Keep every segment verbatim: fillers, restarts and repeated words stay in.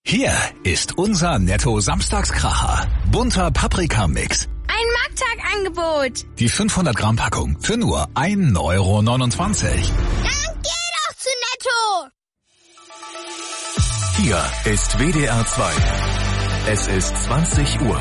Hier ist unser Netto-Samstagskracher. Bunter Paprika-Mix. Ein Markttagangebot. Die fünfhundert Gramm Packung für nur ein Euro neunundzwanzig. Dann geh doch zu Netto. Hier ist W D R zwei. Es ist zwanzig Uhr.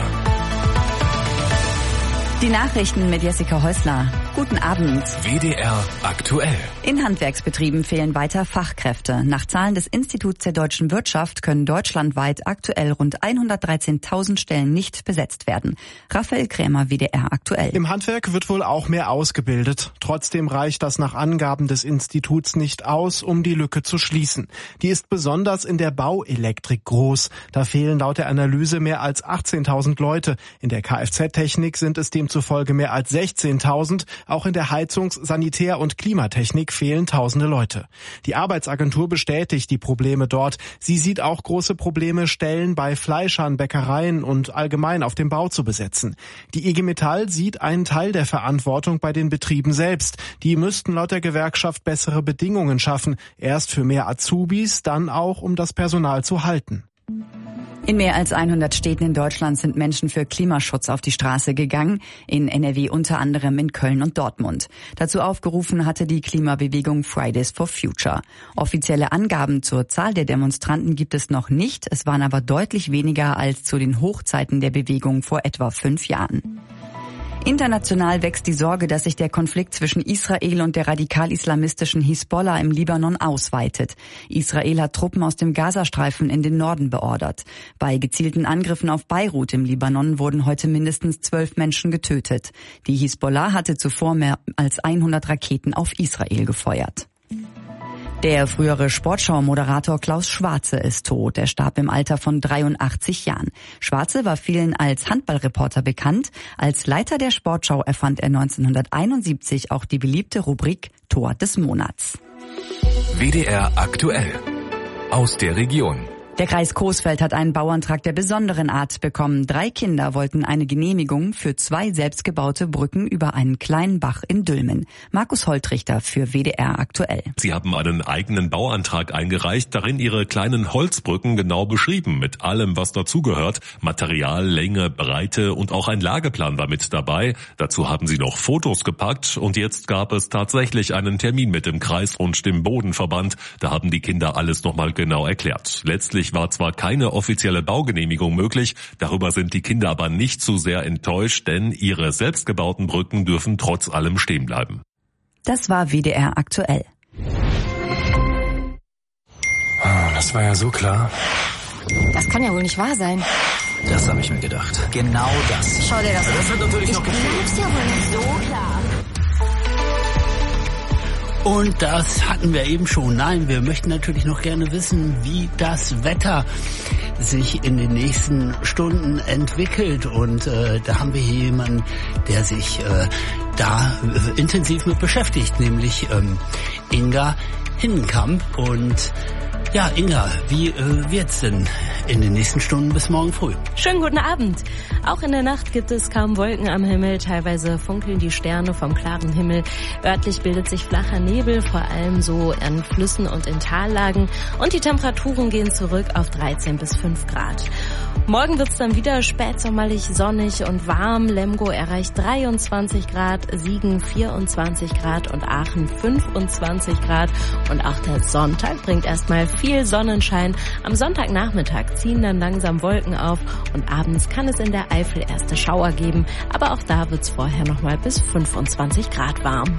Die Nachrichten mit Jessica Häusler. Guten Abend. W D R aktuell. In Handwerksbetrieben fehlen weiter Fachkräfte. Nach Zahlen des Instituts der deutschen Wirtschaft können deutschlandweit aktuell rund hundertdreizehntausend Stellen nicht besetzt werden. Raphael Krämer, W D R aktuell. Im Handwerk wird wohl auch mehr ausgebildet. Trotzdem reicht das nach Angaben des Instituts nicht aus, um die Lücke zu schließen. Die ist besonders in der Bauelektrik groß. Da fehlen laut der Analyse mehr als achtzehntausend Leute. In der Kfz-Technik sind es demzufolge mehr als sechzehntausend. Auch in der Heizungs-, Sanitär- und Klimatechnik fehlen tausende Leute. Die Arbeitsagentur bestätigt die Probleme dort. Sie sieht auch große Probleme, Stellen bei Fleischern, Bäckereien und allgemein auf dem Bau zu besetzen. Die I G Metall sieht einen Teil der Verantwortung bei den Betrieben selbst. Die müssten laut der Gewerkschaft bessere Bedingungen schaffen. Erst für mehr Azubis, dann auch, um das Personal zu halten. In mehr als hundert Städten in Deutschland sind Menschen für Klimaschutz auf die Straße gegangen, in N R W unter anderem in Köln und Dortmund. Dazu aufgerufen hatte die Klimabewegung Fridays for Future. Offizielle Angaben zur Zahl der Demonstranten gibt es noch nicht, es waren aber deutlich weniger als zu den Hochzeiten der Bewegung vor etwa fünf Jahren. International wächst die Sorge, dass sich der Konflikt zwischen Israel und der radikal-islamistischen Hisbollah im Libanon ausweitet. Israel hat Truppen aus dem Gazastreifen in den Norden beordert. Bei gezielten Angriffen auf Beirut im Libanon wurden heute mindestens zwölf Menschen getötet. Die Hisbollah hatte zuvor mehr als hundert Raketen auf Israel gefeuert. Der frühere Sportschau-Moderator Klaus Schwarze ist tot. Er starb im Alter von dreiundachtzig Jahren. Schwarze war vielen als Handballreporter bekannt. Als Leiter der Sportschau erfand er neunzehnhunderteinundsiebzig auch die beliebte Rubrik Tor des Monats. W D R aktuell. Aus der Region. Der Kreis Coesfeld hat einen Bauantrag der besonderen Art bekommen. Drei Kinder wollten eine Genehmigung für zwei selbstgebaute Brücken über einen kleinen Bach in Dülmen. Markus Holtrichter für W D R aktuell. Sie haben einen eigenen Bauantrag eingereicht, darin ihre kleinen Holzbrücken genau beschrieben, mit allem, was dazugehört. Material, Länge, Breite und auch ein Lageplan war mit dabei. Dazu haben sie noch Fotos gepackt und jetzt gab es tatsächlich einen Termin mit dem Kreis und dem Bodenverband. Da haben die Kinder alles nochmal genau erklärt. Letztlich war zwar keine offizielle Baugenehmigung möglich, darüber sind die Kinder aber nicht zu sehr enttäuscht, denn ihre selbstgebauten Brücken dürfen trotz allem stehen bleiben. Das war W D R aktuell. Das war ja so klar. Das kann ja wohl nicht wahr sein. Das habe ich mir gedacht. Genau das. Schau dir das an. Das wird natürlich Ich noch glaub's ja wohl nicht so klar. Und das hatten wir eben schon. Nein, wir möchten natürlich noch gerne wissen, wie das Wetter sich in den nächsten Stunden entwickelt. Und äh, da haben wir hier jemanden, der sich äh, da äh, intensiv mit beschäftigt, nämlich ähm, Inga Hinnenkamp. Und ja, Inga, wie äh, wird's denn in den nächsten Stunden bis morgen früh? Schönen guten Abend. Auch in der Nacht gibt es kaum Wolken am Himmel. Teilweise funkeln die Sterne vom klaren Himmel. Örtlich bildet sich flacher Nebel, vor allem so an Flüssen und in Tallagen. Und die Temperaturen gehen zurück auf dreizehn bis fünf Grad. Morgen wird's dann wieder spätsommerlich sonnig und warm. Lemgo erreicht dreiundzwanzig Grad, Siegen vierundzwanzig Grad und Aachen fünfundzwanzig Grad. Und auch der Sonntag bringt erstmal viel Sonnenschein. Am Sonntagnachmittag ziehen dann langsam Wolken auf und abends kann es in der Eifel erste Schauer geben. Aber auch da wird's vorher nochmal bis fünfundzwanzig Grad warm.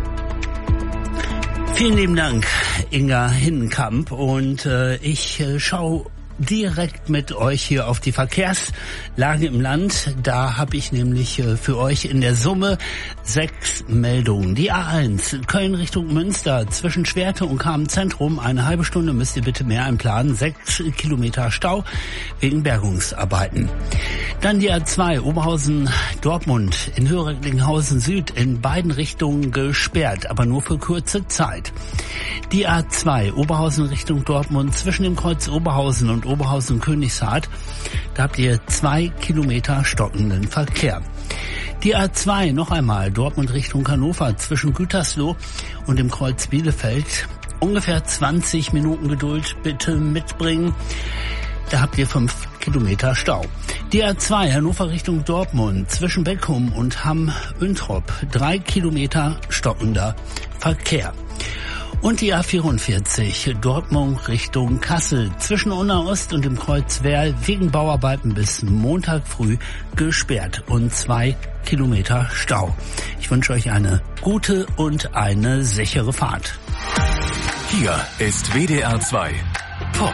Vielen lieben Dank, Inga Hinnenkamp. Und äh, ich äh, schaue direkt mit euch hier auf die Verkehrslage im Land. Da habe ich nämlich äh, für euch in der Summe sechs Meldungen. Die A eins, Köln Richtung Münster, zwischen Schwerte und Kamen-Zentrum. Eine halbe Stunde müsst ihr bitte mehr einplanen. Sechs Kilometer Stau wegen Bergungsarbeiten. Dann die A zwei, Oberhausen-Dortmund in Höhere-Recklinghausen Süd in beiden Richtungen gesperrt, aber nur für kurze Zeit. Die A zwei, Oberhausen Richtung Dortmund zwischen dem Kreuz Oberhausen und Oberhausen-Königshardt. Da habt ihr zwei Kilometer stockenden Verkehr. Die A zwei noch einmal, Dortmund Richtung Hannover zwischen Gütersloh und dem Kreuz Bielefeld. Ungefähr zwanzig Minuten Geduld bitte mitbringen. da habt ihr fünf Kilometer Stau. Die A zwei Hannover Richtung Dortmund zwischen Beckum und Hamm-Üntrop. Drei Kilometer stockender Verkehr. Und die A vierundvierzig Dortmund Richtung Kassel zwischen Unna Ost und dem Kreuz Werl wegen Bauarbeiten bis Montag früh gesperrt und zwei Kilometer Stau. Ich wünsche euch eine gute und eine sichere Fahrt. Hier ist W D R zwei Pop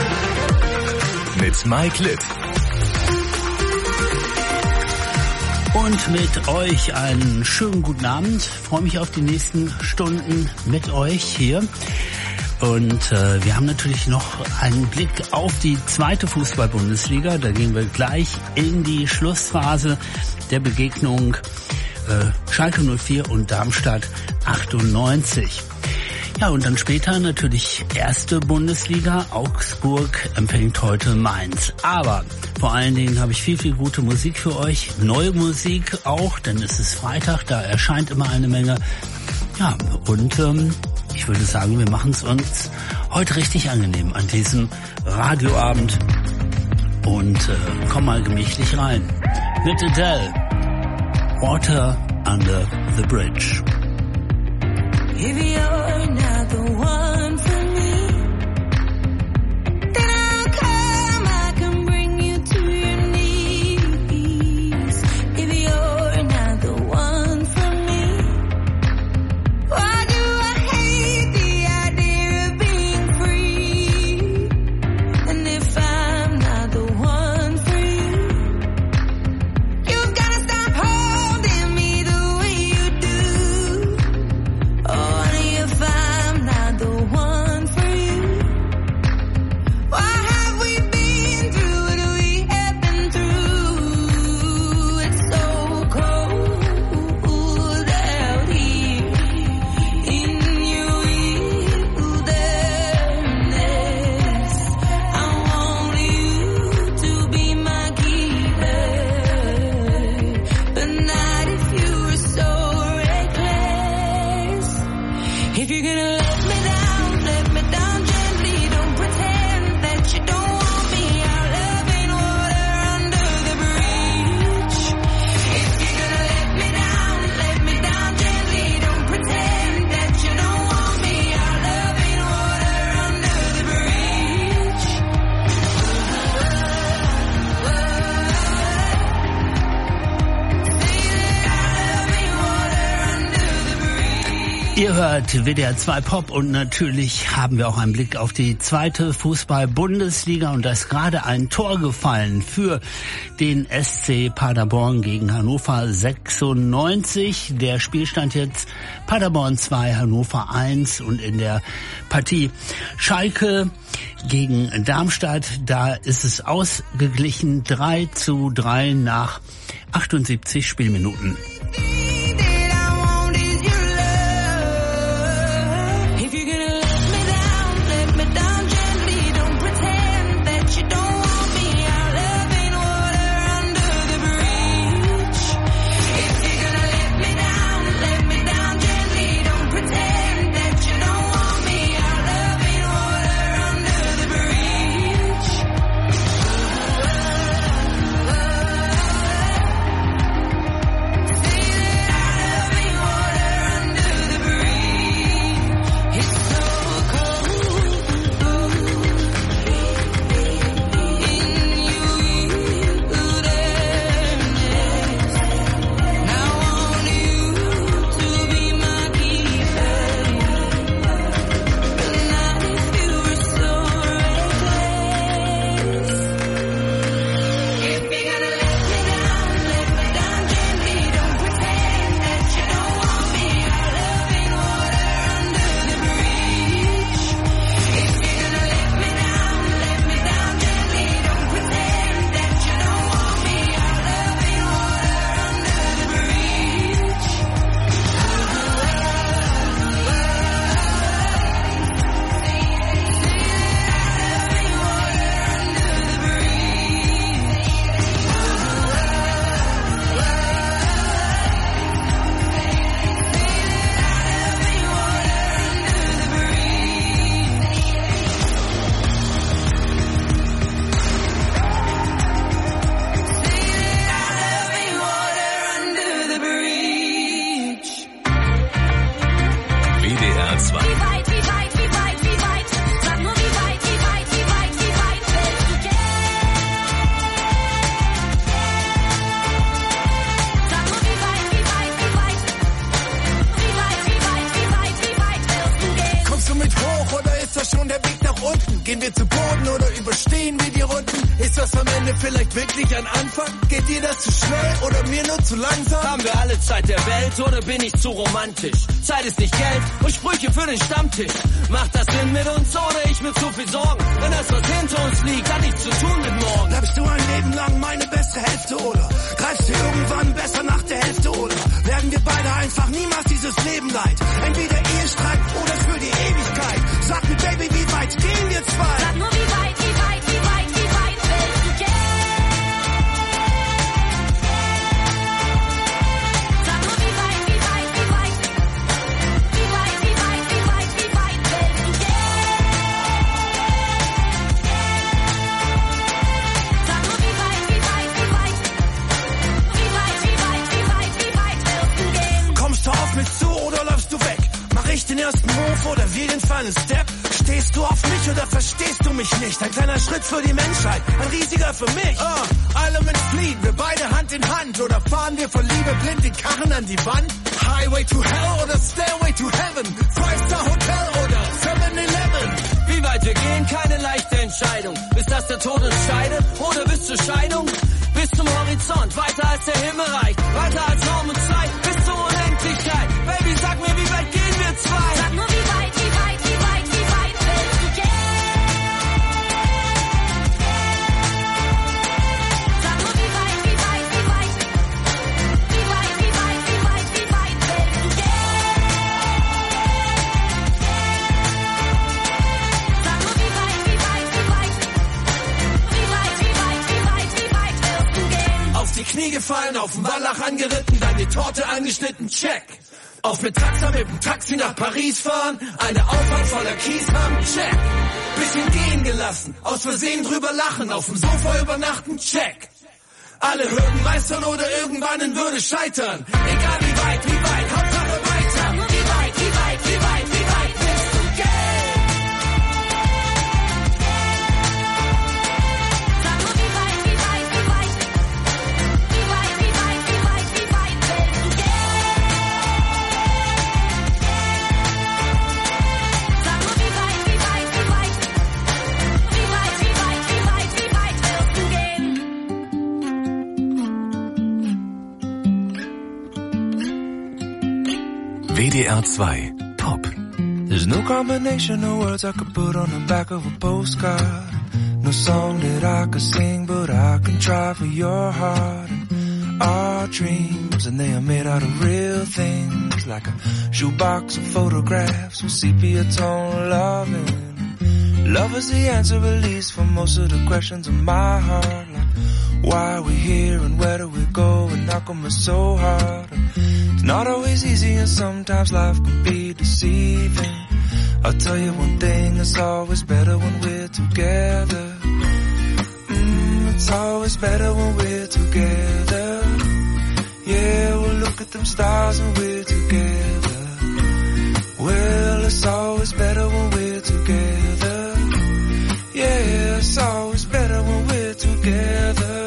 mit Mike Litt. Und mit euch einen schönen guten Abend. Ich freue mich auf die nächsten Stunden mit euch hier. Und äh, wir haben natürlich noch einen Blick auf die zweite Fußball-Bundesliga. Da gehen wir gleich in die Schlussphase der Begegnung äh, Schalke null vier und Darmstadt achtundneunzig. Ja, und dann später natürlich erste Bundesliga. Augsburg empfängt heute Mainz. Aber vor allen Dingen habe ich viel, viel gute Musik für euch. Neue Musik auch, denn es ist Freitag, da erscheint immer eine Menge. Ja, und ähm, ich würde sagen, wir machen es uns heute richtig angenehm an diesem Radioabend. Und äh, komm mal gemächlich rein. Mit Adele, Water Under the Bridge. If you're not the one for me, then I'll come, I can bring you to your knees. If you're not the one for me, why do I hate the idea of being free? And if I'm not the one for you, you've gotta stop holding me the way you do. Oh, if I'm not the one for you, why have we been through what we have been through? It's so cold out here in your wilderness. I want you to be my keeper, but not if you were so reckless. If you're gonna let me down, let me down gently. Don't pretend that you don't want me. Our love ain't water under the bridge. If you're gonna let me down, let me down gently. Don't pretend that you don't want me. Our love ain't water under the bridge. Ihr hört W D R zwei Pop und natürlich haben wir auch einen Blick auf die zweite Fußball-Bundesliga und da ist gerade ein Tor gefallen für den S C Paderborn gegen Hannover sechsundneunzig. Der Spielstand jetzt Paderborn zwei, Hannover eins und in der Partie Schalke gegen Darmstadt, da ist es ausgeglichen drei zu drei nach achtundsiebzig Spielminuten. See Boden oder überstehen wir die Runden? Ist das am Ende vielleicht wirklich ein Anfang? Geht dir das zu schnell oder mir nur zu langsam? Haben wir alle Zeit der Welt oder bin ich zu romantisch? Zeit ist nicht Geld und Sprüche für den Stammtisch. Macht das Sinn mit uns oder ich mit zu viel Sorgen? Wenn das, was hinter uns liegt, hat nichts zu tun mit morgen. Bleibst du ein Leben lang meine beste Hälfte oder greifst du irgendwann besser nach der Hälfte oder werden wir beide einfach niemals dieses Leben leid? Entweder Ehestreit oder für die Ewigkeit. Sag mir, Baby, wie weit gehen wir zwei? Sag nur, wie weit, wie weit, wie weit, wie weit willst du gehen? Sag nur, wie weit, wie weit, wie weit, wie weit, wie weit, wie weit, wie weit willst du gehen? Sag nur, wie weit, wie weit, wie weit, wie weit, wie weit, wie weit, wie weit willst du gehen? Kommst du auf mich zu oder läufst du weg? Mach ich den ersten Move oder wir den Final Step? Stehst du auf mich oder verstehst du mich nicht? Ein kleiner Schritt für die Menschheit, ein riesiger für mich. Uh, Element fliehen, wir beide Hand in Hand. Oder fahren wir vor Liebe blind den Karren an die Wand? Highway to Hell oder Stairway to Heaven? Five-Star Hotel oder seven eleven? Wie weit wir gehen, keine leichte Entscheidung. Bis dass der Tod uns scheidet oder bis zur Scheidung? Bis zum Horizont, weiter als der Himmel reicht. Weiter als Raum und Zeit, bis zur Unendlichkeit. Baby, sag mir, wie weit gehen wir zwei? Sag nur, wie weit, wie weit, wie weit, wie weit willst du gehen? Sag nur, wie weit, wie weit, wie weit, wie weit, wie weit, wie weit, wie weit willst du gehen? Sag nur, wie weit, wie weit, wie weit, wie weit, wie weit, wie weit, wie weit willst du gehen? Auf die Knie gefallen, auf den Wallach angeritten, dann die Torte angeschnitten, check. Auf mit Taxa mit dem Taxi nach Paris fahren, eine Auffahrt voller Kies haben, check. Bisschen gehen gelassen, aus Versehen drüber lachen, auf dem Sofa übernachten, check. Alle Hürden meistern oder irgendwann in Würde scheitern. Egal wie weit, wie weit, Hauptsache weiter. Wie weit, wie weit, wie weit, wie weit willst du gehen? Sag nur, wie weit, wie weit, wie weit, wie weit, wie weit, wie weit, wie weit willst du gehen? Sag nur, wie weit, wie weit, wie weit, wie weit, wie weit, wie weit, wie weit willst du gehen? W D R zwei Pop. There's no combination of words I could put on the back of a postcard. No song that I could sing, but I can try for your heart. And our dreams, and they are made out of real things, like a shoebox of photographs with sepia tone loving. Love is the answer, at least, for most of the questions in my heart. Like, why are we here and where do we go, and how come it's so hard? And it's not always easy, and sometimes life can be deceiving. I'll tell you one thing, it's always better when we're together. Mm, it's always better when we're together. Yeah, we'll look at them stars when we're together. Well, it's always better when we're together. Yeah, it's always better when we're together.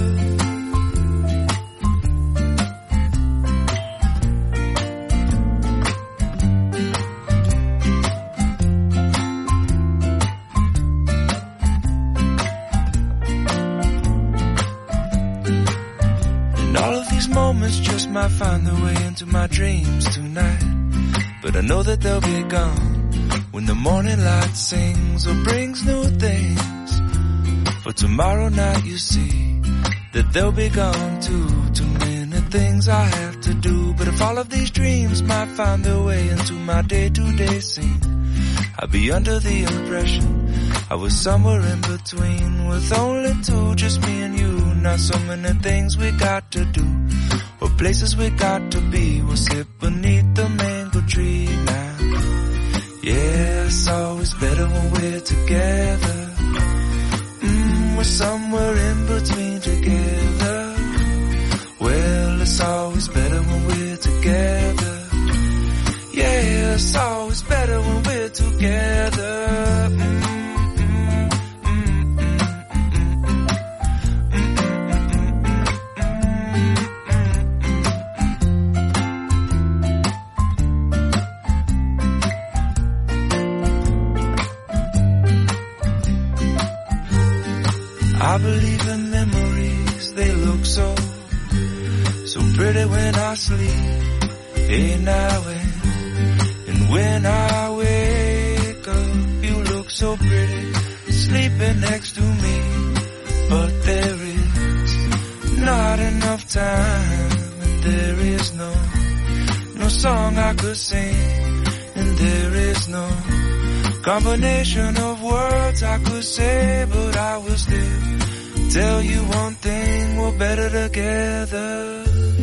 Moments just might find their way into my dreams tonight, but I know that they'll be gone when the morning light sings or brings new things. For tomorrow night you see that they'll be gone too. Too many things I have to do, but if all of these dreams might find their way into my day-to-day scene, I'd be under the impression I was somewhere in between, with only two, just me and you. Not so many things we got to do, or places we got to be. We'll sit beneath the mango tree now. Yeah, it's always better when we're together. Mm, we're somewhere in between together. Well, it's always better when we're together. Yeah, it's always better when we're together. Mm. I believe the memories, they look so, so pretty when I sleep. Hey now and, and when I wake up, you look so pretty, sleeping next to me. But there is not enough time, and there is no, no song I could sing, and there is no combination of words I could say, but I will still tell you one thing, we're better together.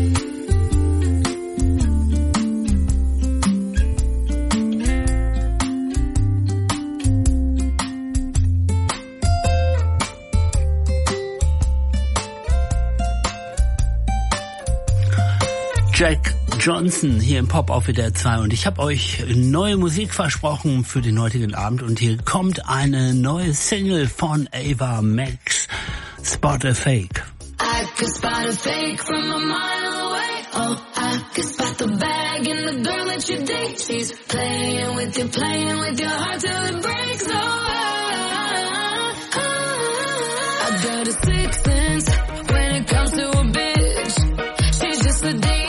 Jack Johnson hier im Pop auf W D R zwei und ich habe euch neue Musik versprochen für den heutigen Abend und hier kommt eine neue Single von Ava Max, Spot a Fake. I could spot a fake from a mile away. Oh, I could spot the bag and the girl that you date. She's playing with you, playing with your heart till it breaks. Oh, I, I, I got a sixth sense when it comes to a bitch. She's just a demon.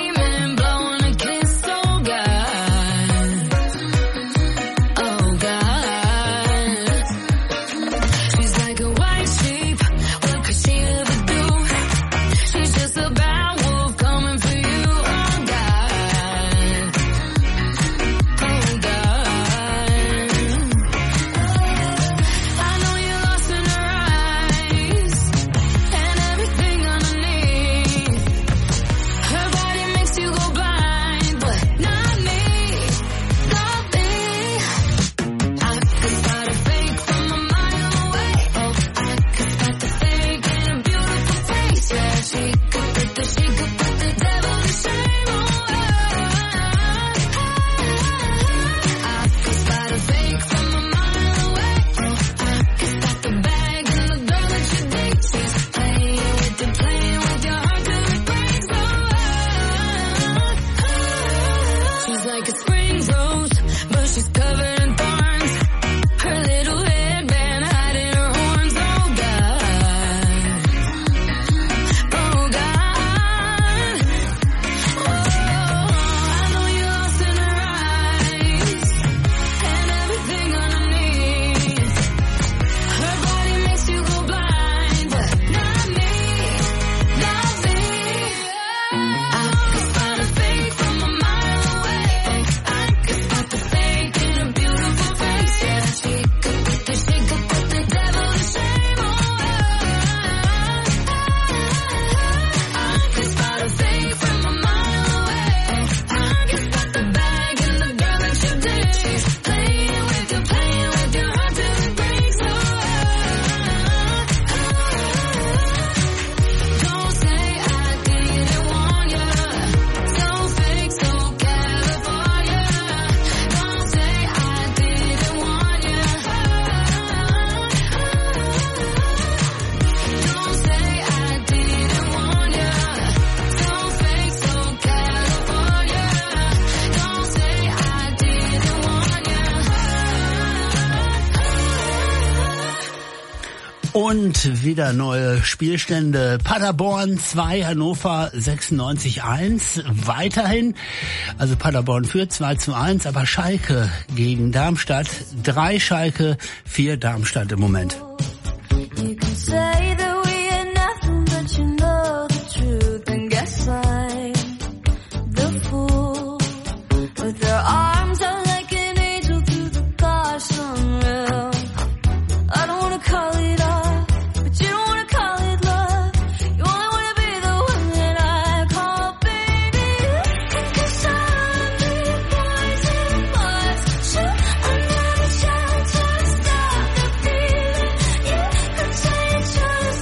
Und wieder neue Spielstände. Paderborn zwei, Hannover sechsundneunzig eins. Weiterhin, also Paderborn führt zwei zu eins, aber Schalke gegen Darmstadt. drei Schalke, vier Darmstadt im Moment. You can say that we are nothing, but you know the truth. And guess I'm the fool with your arms out like an angel through the gosh unreal. I don't wanna call it off, but you don't wanna call it love. You only wanna be the one that I call baby. Cause I'm the poison was shoot another shot to stop the feeling. You could say just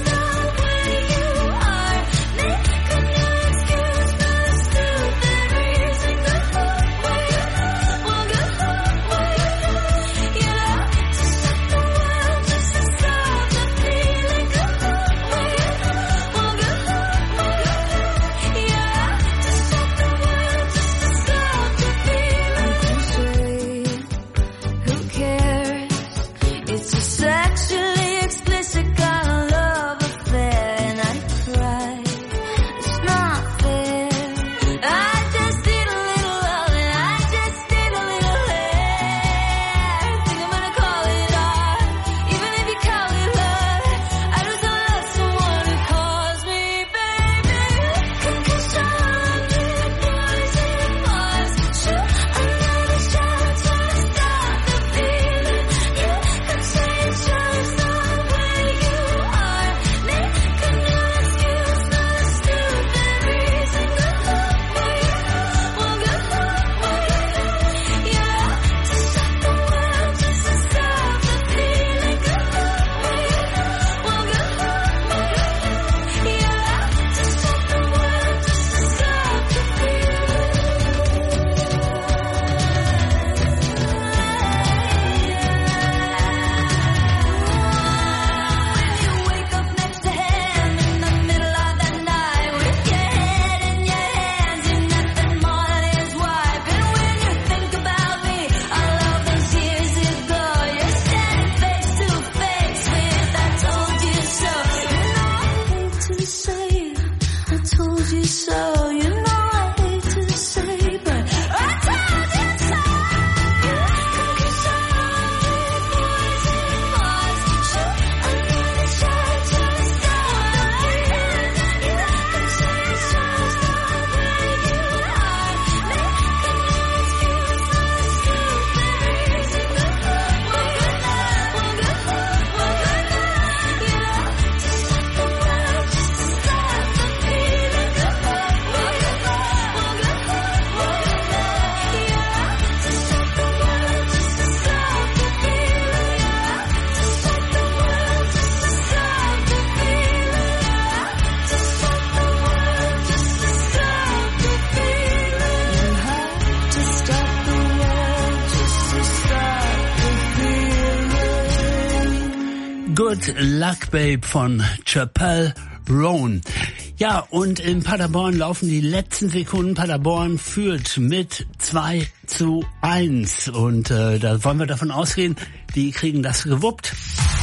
Good Luck Babe von Chappelle Roan. Ja, und in Paderborn laufen die letzten Sekunden. Paderborn führt mit zwei zu eins. Und äh, da wollen wir davon ausgehen, die kriegen das gewuppt.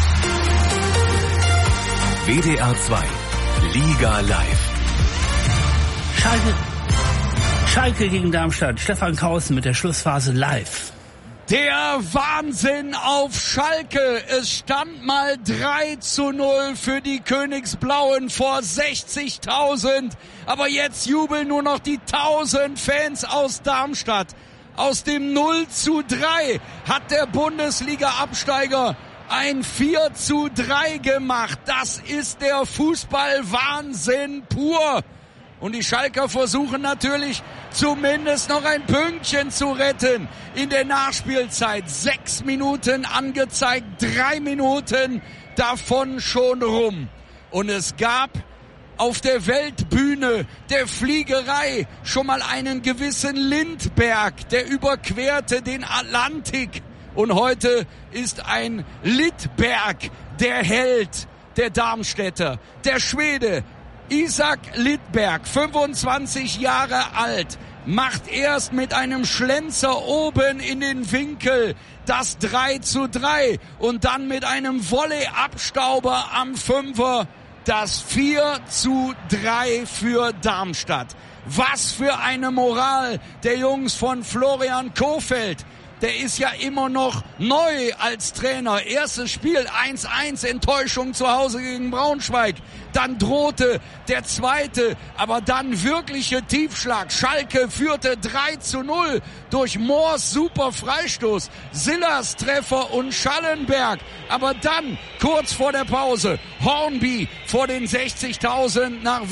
W D R zwei Liga Live. Schalke, Schalke gegen Darmstadt. Stefan Kausen mit der Schlussphase live. Der Wahnsinn auf Schalke. Es stand mal drei zu null für die Königsblauen vor sechzigtausend. Aber jetzt jubeln nur noch die tausend Fans aus Darmstadt. Aus dem null zu drei hat der Bundesliga-Absteiger ein vier zu drei gemacht. Das ist der Fußball-Wahnsinn pur. Und die Schalker versuchen natürlich zumindest noch ein Pünktchen zu retten in der Nachspielzeit. Sechs Minuten angezeigt, drei Minuten davon schon rum. Und es gab auf der Weltbühne der Fliegerei schon mal einen gewissen Lindberg, der überquerte den Atlantik. Und heute ist ein Littberg der Held der Darmstädter, der Schwede. Isaac Littberg, fünfundzwanzig Jahre alt, macht erst mit einem Schlenzer oben in den Winkel das drei zu drei und dann mit einem Volley-Abstauber am Fünfer das vier zu drei für Darmstadt. Was für eine Moral der Jungs von Florian Kohfeldt. Der ist ja immer noch neu als Trainer. Erstes Spiel eins eins, Enttäuschung zu Hause gegen Braunschweig. Dann drohte der zweite, aber dann wirkliche Tiefschlag. Schalke führte drei zu null durch Moors super Freistoß, Sillers Treffer und Schallenberg. Aber dann, kurz vor der Pause, Hornby vor den sechzigtausend nach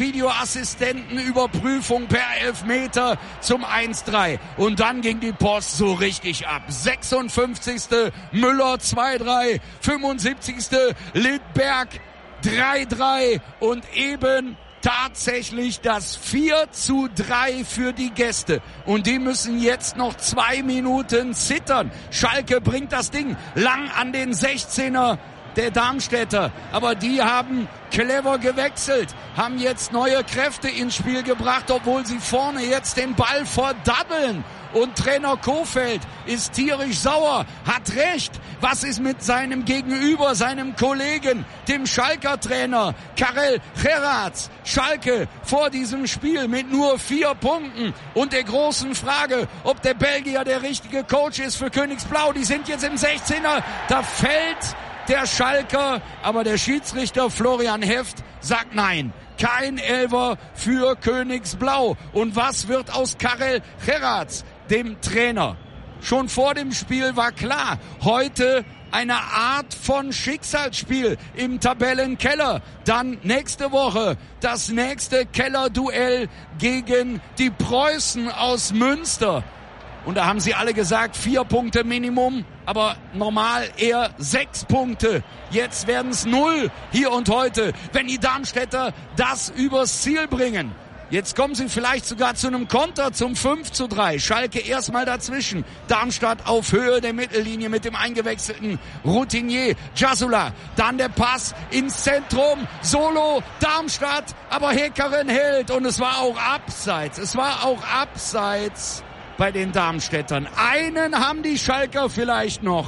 Videoassistentenüberprüfung per Elfmeter zum eins drei. Und dann ging die Post so richtig ab. sechsundfünfzigste Müller zwei drei, fünfundsiebzigste Littberg drei drei und eben tatsächlich das vier zu drei für die Gäste. Und die müssen jetzt noch zwei Minuten zittern. Schalke bringt das Ding lang an den sechzehner der Darmstädter. Aber die haben clever gewechselt, haben jetzt neue Kräfte ins Spiel gebracht, obwohl sie vorne jetzt den Ball verdabbeln. Und Trainer Kohfeldt ist tierisch sauer, hat recht. Was ist mit seinem Gegenüber, seinem Kollegen, dem Schalker Trainer Karel Gerrards? Schalke vor diesem Spiel mit nur vier Punkten und der großen Frage, ob der Belgier der richtige Coach ist für Königsblau. Die sind jetzt im sechzehner, da fällt der Schalker, aber der Schiedsrichter Florian Heft sagt nein. Kein Elfer für Königsblau. Und was wird aus Karel Gerrards, dem Trainer? Schon vor dem Spiel war klar, heute eine Art von Schicksalsspiel im Tabellenkeller. Dann nächste Woche das nächste Kellerduell gegen die Preußen aus Münster. Und da haben sie alle gesagt, vier Punkte Minimum, aber normal eher sechs Punkte. Jetzt werden es null hier und heute, wenn die Darmstädter das übers Ziel bringen. Jetzt kommen sie vielleicht sogar zu einem Konter zum fünf zu drei. Schalke erstmal dazwischen. Darmstadt auf Höhe der Mittellinie mit dem eingewechselten Routinier Jasula. Dann der Pass ins Zentrum. Solo Darmstadt, aber Häkeren hält. Und es war auch abseits. Es war auch abseits bei den Darmstädtern. Einen haben die Schalker vielleicht noch.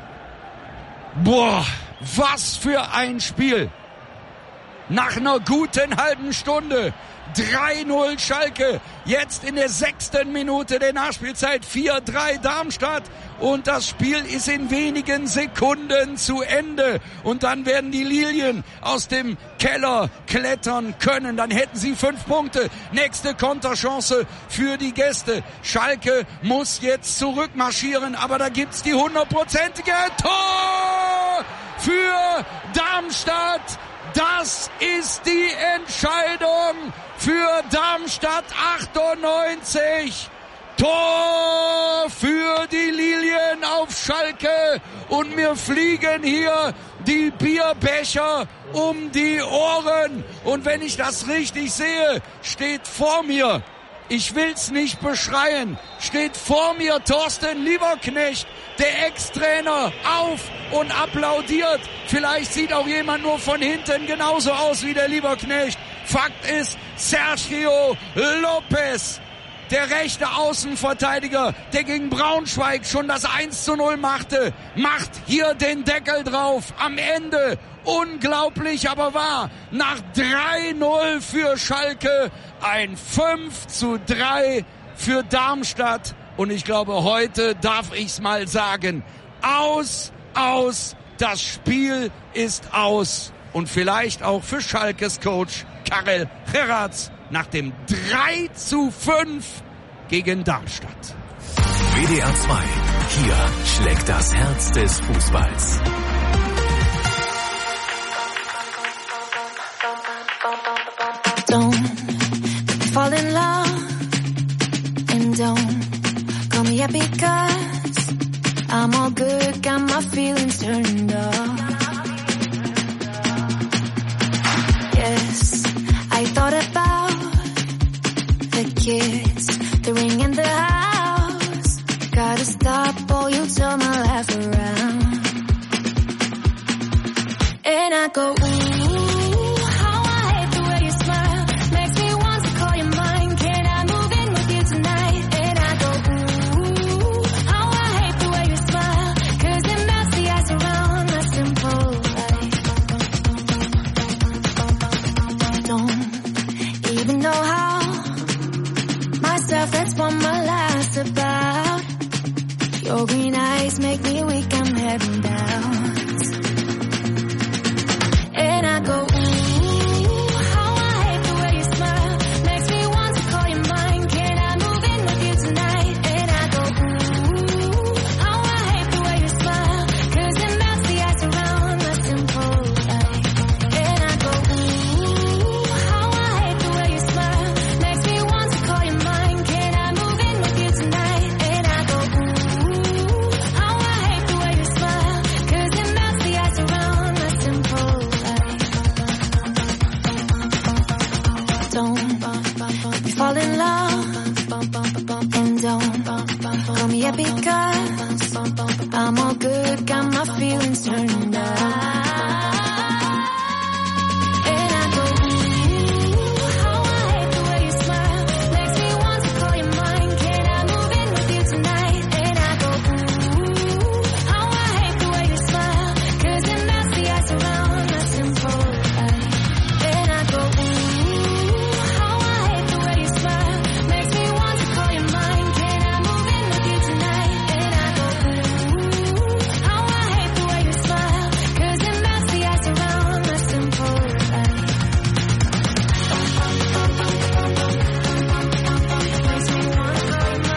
Boah, was für ein Spiel. Nach einer guten halben Stunde. drei null Schalke, jetzt in der sechsten Minute der Nachspielzeit, vier drei Darmstadt und das Spiel ist in wenigen Sekunden zu Ende und dann werden die Lilien aus dem Keller klettern können, dann hätten sie fünf Punkte, nächste Konterchance für die Gäste. Schalke muss jetzt zurückmarschieren, aber da gibt's die hundertprozentige Tor für Darmstadt. Das ist die Entscheidung für Darmstadt achtundneunzig. Tor für die Lilien auf Schalke. Und mir fliegen hier die Bierbecher um die Ohren. Und wenn ich das richtig sehe, steht vor mir Ich will's nicht beschreien. Steht vor mir Thorsten Lieberknecht, der Ex-Trainer, auf und applaudiert. Vielleicht sieht auch jemand nur von hinten genauso aus wie der Lieberknecht. Fakt ist, Sergio Lopez, der rechte Außenverteidiger, der gegen Braunschweig schon das eins zu null machte, macht hier den Deckel drauf. Am Ende, unglaublich, aber wahr, nach drei null für Schalke, ein fünf zu drei für Darmstadt. Und ich glaube, heute darf ich's mal sagen, aus, aus, das Spiel ist aus. Und vielleicht auch für Schalkes Coach Karel Gerrards nach dem drei zu fünf gegen Darmstadt. W D R zwei. Hier schlägt das Herz des Fußballs. Don't fall in love and don't call me up because I'm all good, got my feelings turned off. Yes, I thought about the kids, the ring and the house. Gotta stop or you'll turn my life around. And I go, ooh, how I hate the way you smile. Makes me want to call you mine. Can I move in with you tonight? And I go, ooh, how I hate the way you smile. Cause it melts the ice around my simple life. Don't even know how. Myself, that's what my life's about. Your green eyes make me weak, I'm heading down. And I go, ooh, how I hate the way you smile. Makes me want to call you mine. Can I move in with you tonight? And I go, ooh, how I hate the way you smile. Cause it melts the ice around my simple life. And I go, ooh, how I hate the way you smile. Makes me want to call you mine. Can I move in with you tonight? And I go, ooh, how I hate the way you smile. Cause it melts the ice around my simple life. Don't fall in love and don't call me up because I'm all good, got my feelings turned on. And I go, ooh, how I hate the way you smile. Makes me want to call you mine. Can I move in with you tonight? And I go, ooh, how I hate the way you smile. Cause it melts the ice around my simple life. And I go, ooh, how I hate the way you smile. Makes me want to call you mine. Can I move in with you tonight? And I go, ooh, how I hate the way you smile. Cause it melts the ice around my simple life. Makes me want to call you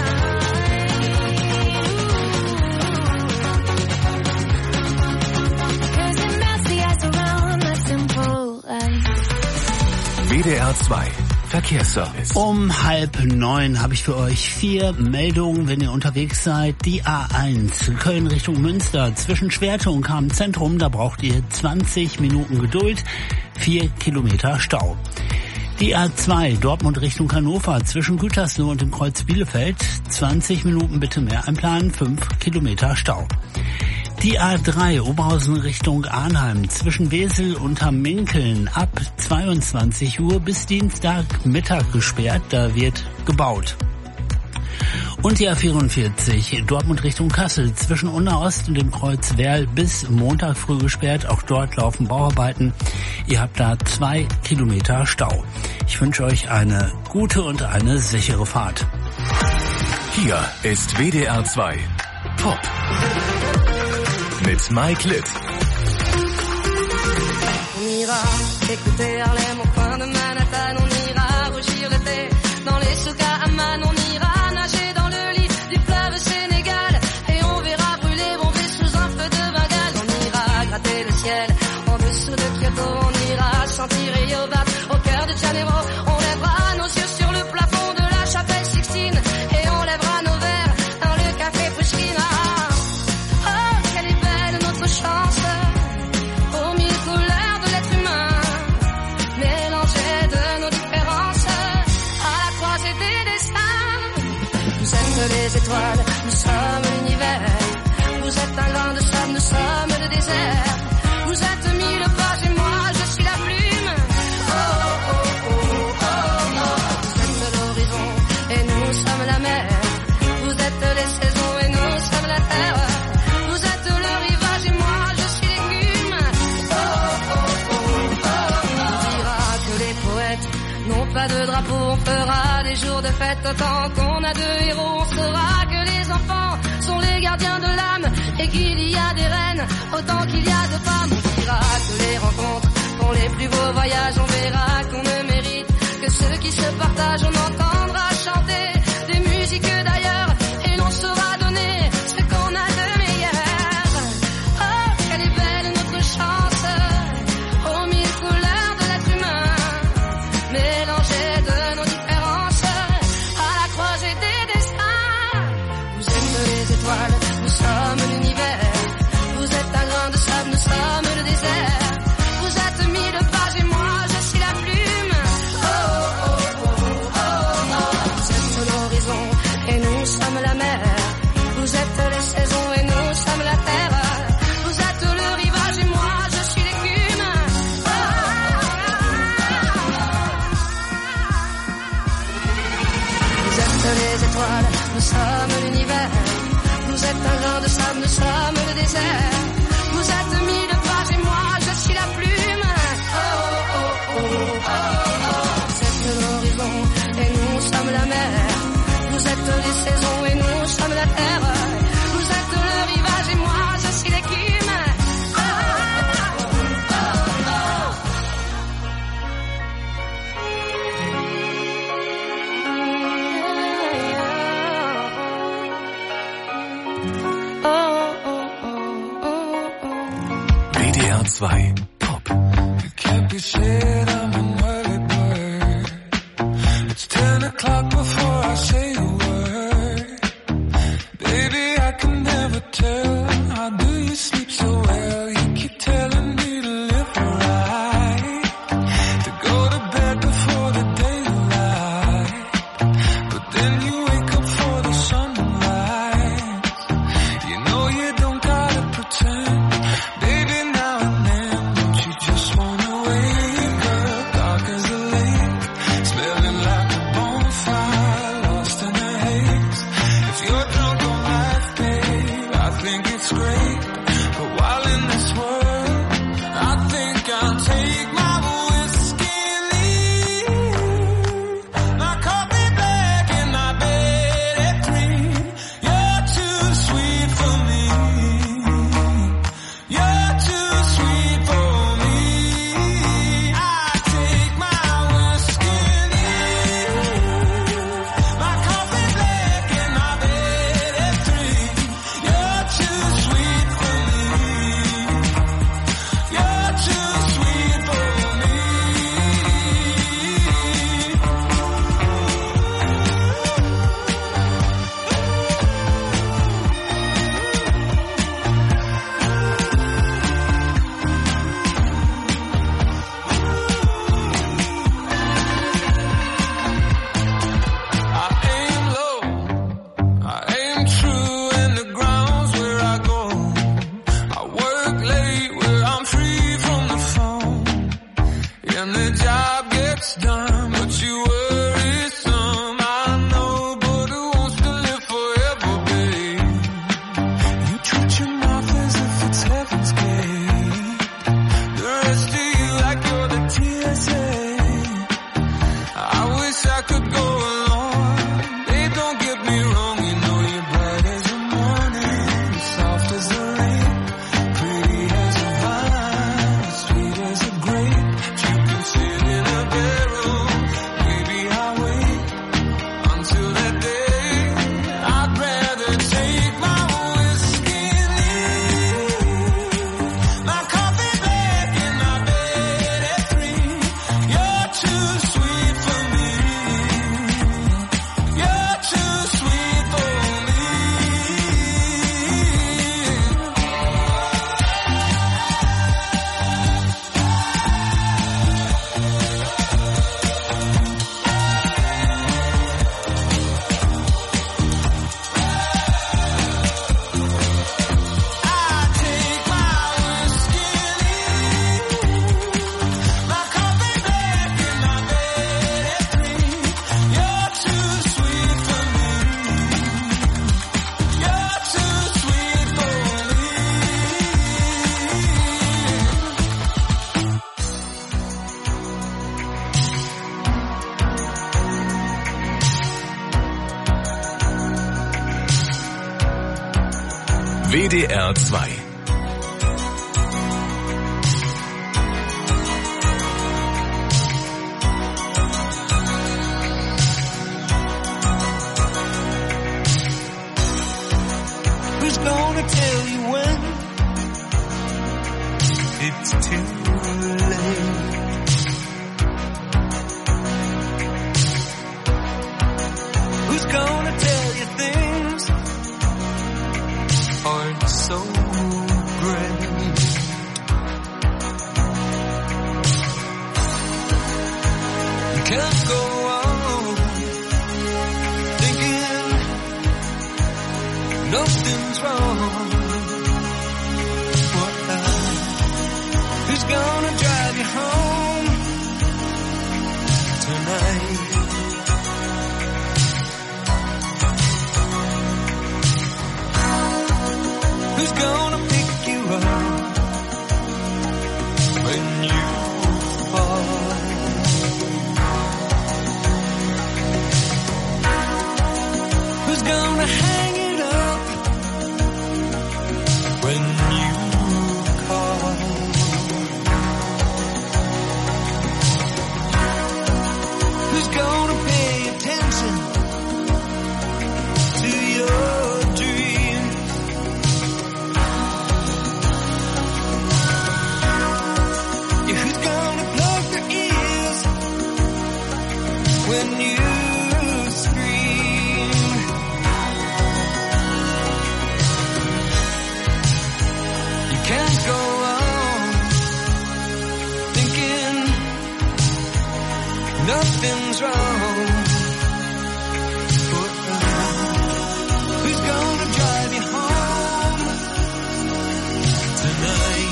mine. Cause it melts the ice around my simple life. W D R zwei. Verkehrsservice. Um halb neun habe ich für euch vier Meldungen, wenn ihr unterwegs seid. Die A eins, Köln Richtung Münster, zwischen Schwerte und Kahn-Zentrum, da braucht ihr zwanzig Minuten Geduld, vier Kilometer Stau. Die A zwei, Dortmund Richtung Hannover, zwischen Gütersloh und dem Kreuz Bielefeld, zwanzig Minuten bitte mehr einplanen, fünf Kilometer Stau. Die A drei, Oberhausen Richtung Arnheim, zwischen Wesel und Hamminkeln, ab zweiundzwanzig Uhr bis Dienstagmittag gesperrt, da wird gebaut. Und die A vierundvierzig, Dortmund Richtung Kassel, zwischen Unna Ost und dem Kreuz Werl bis Montag früh gesperrt, auch dort laufen Bauarbeiten. Ihr habt da zwei Kilometer Stau. Ich wünsche euch eine gute und eine sichere Fahrt. Hier ist W D R zwei Pop. Mit Mike Litt. On ira écouter Harlem au coin de Manhattan, on ira rougir l'été dans les souks à Amman, on ira nager dans le lit du fleuve Sénégal et on verra brûler bomber sous un feu de Bengale. On ira gratter le ciel en dessous de Kyoto, on ira sentir Yobat au cœur de Janeiro, on lèvera nos yeux sur le plafond de la chapelle Sixtine et on lèvera nos verres dans le café Pushkin. Oh, quelle est belle notre chance aux mille couleurs de l'être humain, mélangées de nos différences à la croisée des êtes les étoiles, nous sommes l'univers. Vous êtes un grain de sable, nous sommes le désert. Vous êtes mille pages et moi je suis la plume. Oh oh oh oh oh oh. Vous êtes l'horizon et nous sommes la mer. Vous êtes les saisons et nous sommes la terre. Vous êtes le rivage et moi je suis l'écume. Oh oh oh oh oh. On dira que les poètes n'ont pas de drapeau, on fera des jours de fête autant qu'on a de héros. On saura que les enfants sont les gardiens de l'âme et qu'il y a des reines autant qu'il y a de femmes. On dira que les rencontres font les plus beaux voyages. On verra qu'on ne mérite que ceux qui se partagent. On entendra chanter des musiques d'ailleurs et l'on saura donner ce qu'on a de meilleur. Oh, quelle est belle notre chance aux mille couleurs de l'être humain, mélangées de nos différences à la croisée des destins. Vous êtes les étoiles, nous sommes l'univers. Vous êtes un grain de sable, nous sommes le désert. Vous êtes mille pages et moi je suis la plume. Oh oh oh oh oh oh. Vous êtes l'horizon et nous sommes la mer. Vous êtes les saisons et nous sommes la terre. Vous êtes le rivage et moi je suis l'écume. Oh, vous êtes les étoiles, nous sommes l'univers. Vous êtes un grain de sable, nous sommes le désert. Vous êtes mille pages et moi je suis la plume. Oh oh oh oh oh. Vous êtes l'horizon et nous sommes la mer. Vous êtes les saisons et nous sommes la terre. Vous êtes le rivage et moi je suis l'écume. Oh oh oh oh. W D R zwei Pop. It can't be said I'm an early bird. It's ten o'clock before I say a word. Baby, I can never tell. How do you sleep so well? You keep telling me to live right, to go to bed before the daylight. But then you wake up for the sunrise. You know you don't gotta pretend. Baby, now and then, don't you just wanna wake up dark as a lake, smelling like a bonfire, lost in a haze. If you're drunk on life, babe, I think it's great. But while in this world, I think I'll take my whiskey and leave. My coffee black and my bed at three. You're too sweet for me. You're too sweet for me. I take my whiskey and leave. My coffee black and my bed at three. You're too sweet for me. You're too sweet for me. I aim low, I aim true, and the ground's where I go. I work late where I'm free from the phone, and the job gets done, but you worry some. I know, but who wants to live forever, babe? You treat your mouth as if it's heaven's gate. The rest of you like you're the T S A. I wish I could go along. Babe, don't get me wrong, you know you're bright as the morning, soft as the rain, pretty as a vine, sweet as a grape. You can sit W D R zwei. Who's gonna tell you when it's too late? Who's gonna tell you things aren't so great? You can't go on thinking nothing's wrong. Who's gonna drive you home tonight? Who's gonna pick you up when you fall? Who's gonna hang it up when you call? Who's gonna pay attention to your dreams? Yeah, who's gonna plug their ears when you scream? You can't go on thinking nothing's wrong. Who's gonna drive you home tonight?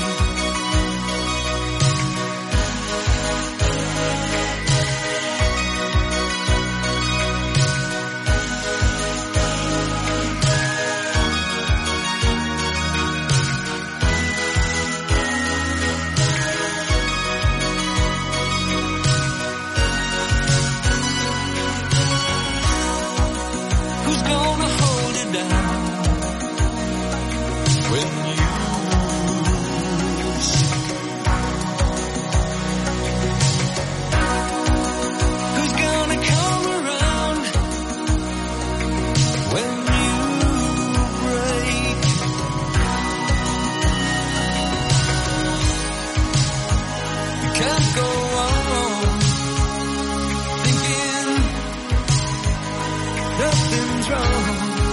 Who's gonna hold it down when you sleep? Who's gonna come around when you break? You can't go on thinking nothing's wrong.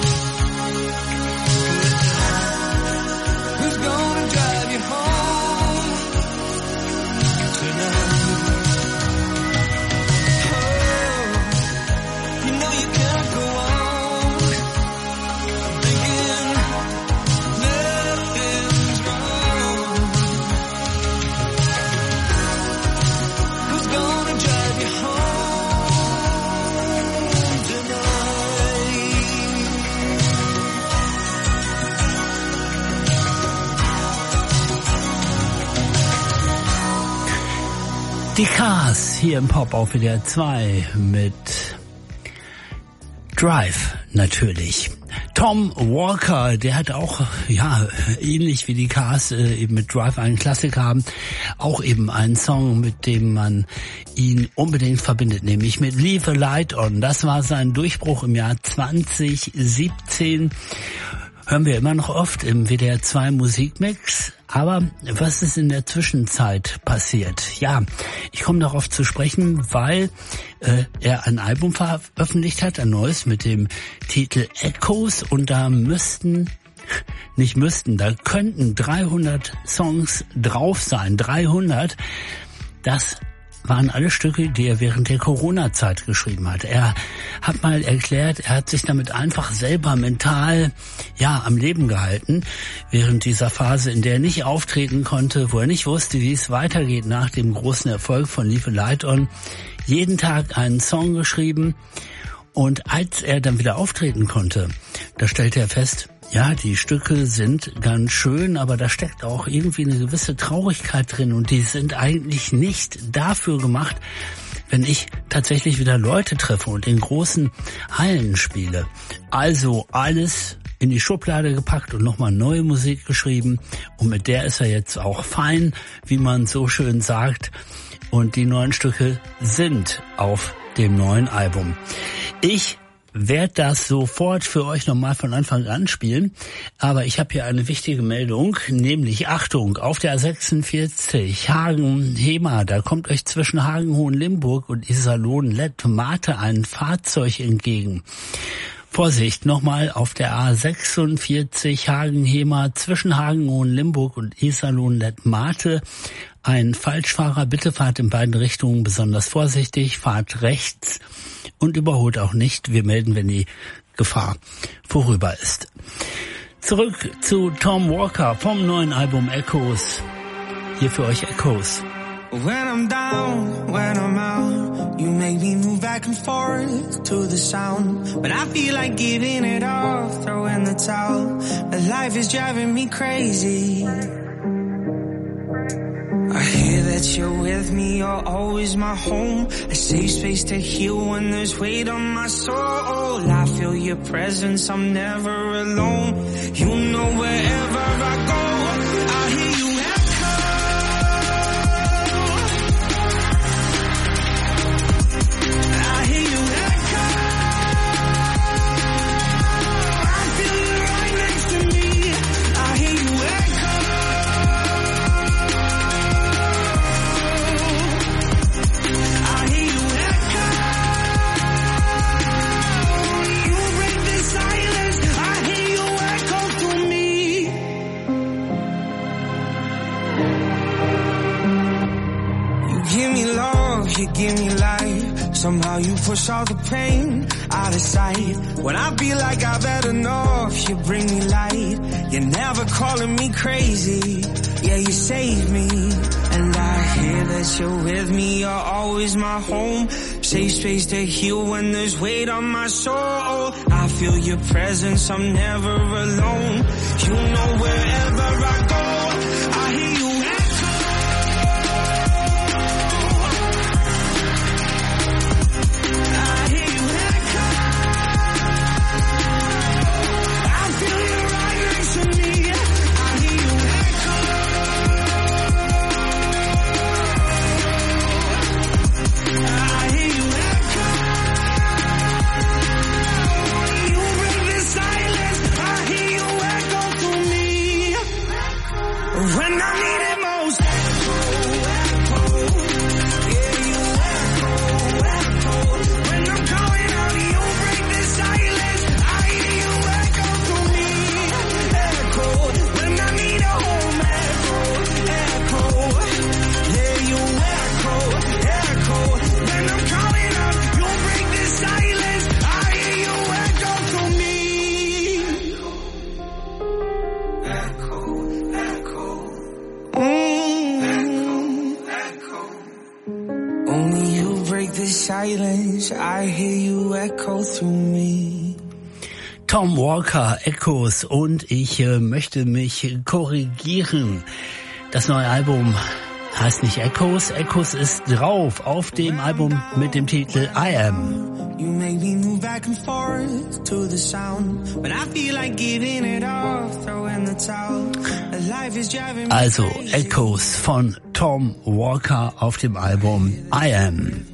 Who's gonna drive you home tonight? Oh, you know you can't go on thinking nothing's wrong. Who's gonna drive you home tonight? Die Cars hier im Pop auf W D R zwei mit Drive natürlich. Tom Walker, der hat auch, ja, ähnlich wie die Cars äh, eben mit Drive einen Klassiker haben, auch eben einen Song, mit dem man ihn unbedingt verbindet, nämlich mit Leave a Light On. Das war sein Durchbruch im Jahr zwanzig siebzehn. Hören wir immer noch oft im W D R zwei Musikmix. Aber was ist in der Zwischenzeit passiert? Ja, ich komme darauf zu sprechen, weil äh, er ein Album veröffentlicht hat, ein neues mit dem Titel Echoes, und da müssten, nicht müssten, da könnten dreihundert Songs drauf sein. dreihundert, das waren alle Stücke, die er während der Corona-Zeit geschrieben hat. Er hat mal erklärt, er hat sich damit einfach selber mental, ja, am Leben gehalten, während dieser Phase, in der er nicht auftreten konnte, wo er nicht wusste, wie es weitergeht nach dem großen Erfolg von Leave a Light On. Jeden Tag einen Song geschrieben, und als er dann wieder auftreten konnte, da stellte er fest, ja, die Stücke sind ganz schön, aber da steckt auch irgendwie eine gewisse Traurigkeit drin, und die sind eigentlich nicht dafür gemacht, wenn ich tatsächlich wieder Leute treffe und in großen Hallen spiele. Also alles in die Schublade gepackt und nochmal neue Musik geschrieben. Und mit der ist er jetzt auch fein, wie man so schön sagt. Und die neuen Stücke sind auf dem neuen Album. Ich werde das sofort für euch nochmal von Anfang an spielen, aber ich habe hier eine wichtige Meldung, nämlich Achtung, auf der A sechsundvierzig Hagen-Hema, da kommt euch zwischen Hagen-Hohenlimburg und Iserlohn-Lettmate ein Fahrzeug entgegen. Vorsicht, nochmal auf der A sechsundvierzig Hagen-Hema zwischen Hagen-Hohenlimburg und Iserlohn-Lettmate ein Falschfahrer. Bitte fahrt in beiden Richtungen besonders vorsichtig, fahrt rechts und überholt auch nicht. Wir melden, wenn die Gefahr vorüber ist. Zurück zu Tom Walker vom neuen Album Echoes. Hier für euch Echoes. When I'm down, when I'm out, you make me move back and forth to the sound. When I feel like giving it all, throw in the towel. But life is driving me crazy. I hear that you're with me, you're always my home. A safe space to heal when there's weight on my soul. I feel your presence, I'm never alone. You know wherever I go, I hear you echo. I hear you echo. I feel you right next to me. I hear you echo. You give me life, somehow you push all the pain out of sight. When I feel like I've had enough, you bring me light. You're never calling me crazy, yeah, you save me. And I hear that you're with me, you're always my home. Safe space to heal when there's weight on my soul. I feel your presence, I'm never alone. You know wherever I go, I hear you echo. Silence, I hear you echo through me. Tom Walker, Echoes, und ich äh, möchte mich korrigieren. Das neue Album heißt nicht Echoes, Echoes ist drauf auf dem Album mit dem Titel I Am. You make me move back and forth to the sound. When I feel like giving it all, throw in the towel. Life is driving me Also crazy. Echoes von Tom Walker auf dem Album I Am.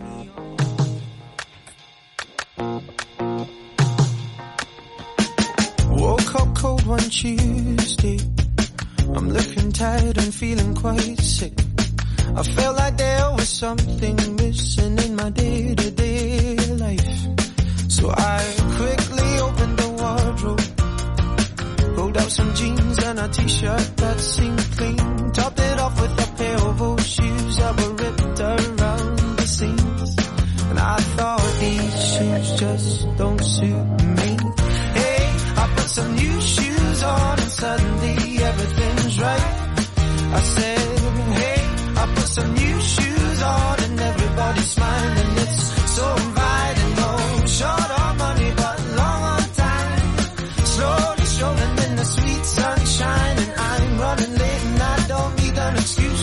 Woke up cold one Tuesday. I'm looking tired and feeling quite sick. I felt like there was something missing in my day-to-day life. So I quickly opened the wardrobe, pulled out some jeans and a t-shirt that seemed clean, topped it off with a pair of old shoes that were ripped around the seams. And I thought these shoes just don't suit me. I put some new shoes on and suddenly everything's right. I said, hey, I put some new shoes on and everybody's smiling. It's so inviting, no short on money but long on time. Slowly strolling in the sweet sunshine and I'm running late and I don't need an excuse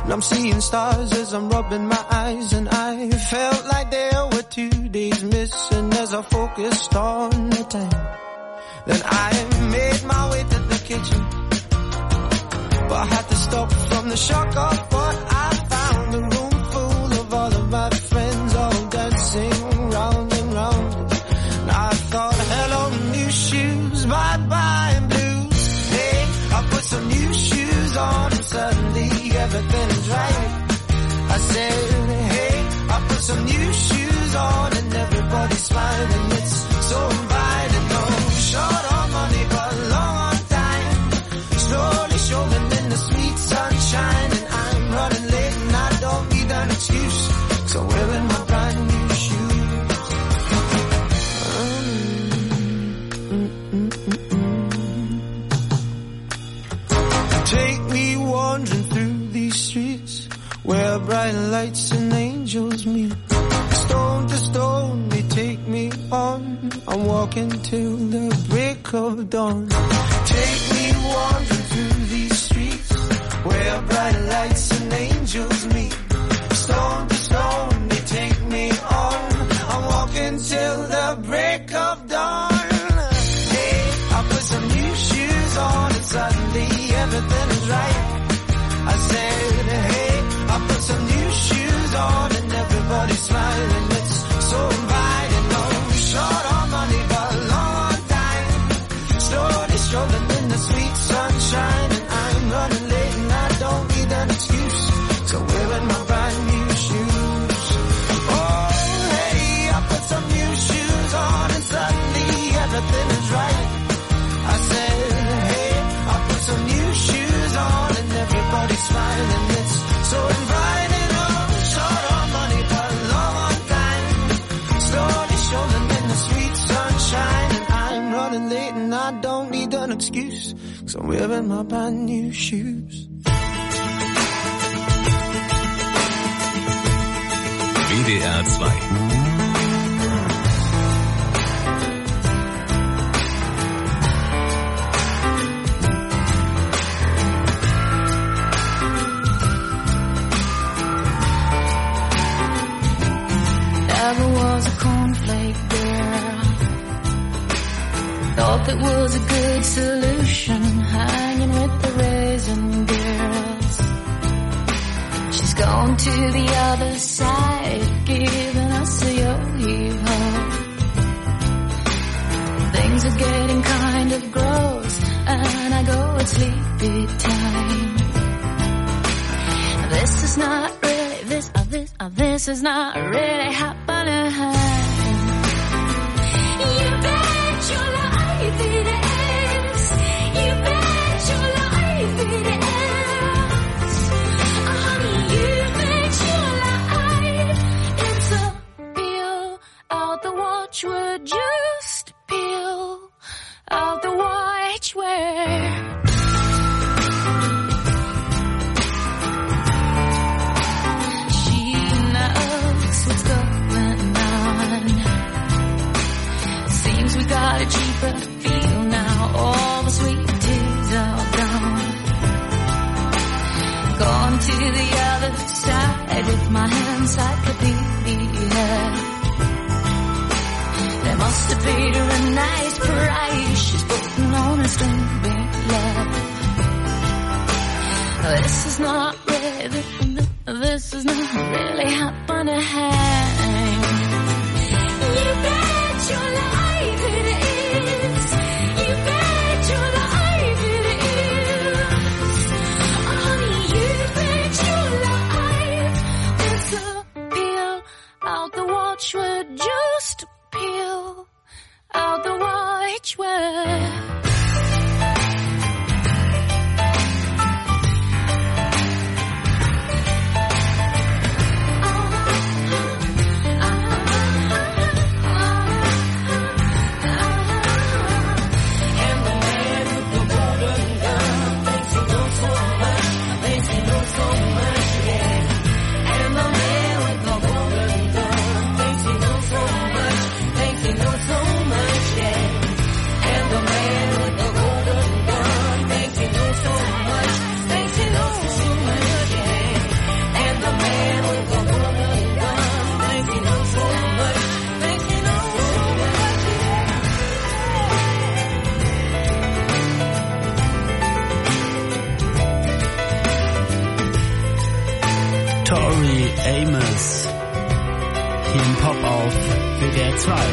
And I'm seeing stars as I'm rubbing my eyes, and I felt like there were two days missing as I focused on the time. Then I made my way to the kitchen, but I had to stop from the shock of what I found. A room full of all of my friends, all dancing round and round. And I thought, hello new shoes, bye bye blues. Hey, I put some new shoes on and suddenly everything is right. I said, hey, I put some new shoes on and everybody's smiling. It's so inviting. No short on money but long on time. Slowly strolling in the sweet sunshine, and I'm running late and I don't need an excuse, 'cause I'm wearing my brand new shoes. Take me wandering through these streets where bright lights and angels meet. Stone to stone they take me on. I'm walking till the break of dawn. Take me wandering through these streets where bright lights and angels meet. Stone to stone they take me on. I'm walking till the break of dawn. Hey, I put some new shoes on and suddenly everything is right. I said, hey, I put some new shoes on and everybody's smiling. It's so inviting. No short on money but long on time. Slowly strolling in the sweet sunshine, and I'm running late and I don't need an excuse, 'cause I'm wearing my brand new shoes. Oh, hey, I put some new shoes on and suddenly everything is right. I said, hey, I put some new shoes on and everybody's smiling. It's so inviting. Oh, short on money but long on time. Slowly strolling in the sweet sunshine, and I'm running late and I don't need an excuse, 'cause I'm wearing my brand new shoes. W D R zwei. Never was a cornflake girl. Thought that was a good solution, hanging with the raisin girls. She's gone to the other side, giving us a yo-yo. Things are getting kind of gross, and I go at sleepy time. This is not really, this, uh, this, uh, this is not really happening. You bet your life it is. You bet your life it is. Honey, you bet your life it's a peel out the watchword, just peel out the watchword. She knows what's going on. Seems we got a cheaper feel now. All the sweet teas are gone. Gone to the other side with my encyclopedia. They must have paid her a nice price. She's putting on a string big love. This is not really, this is not really happening. You bet your life it is. You bet your life it is. Honey, you bet your life it's a peel out the watchword, just peel out the watchword. Tori Amos. Hier im Pop auf W D R zwei.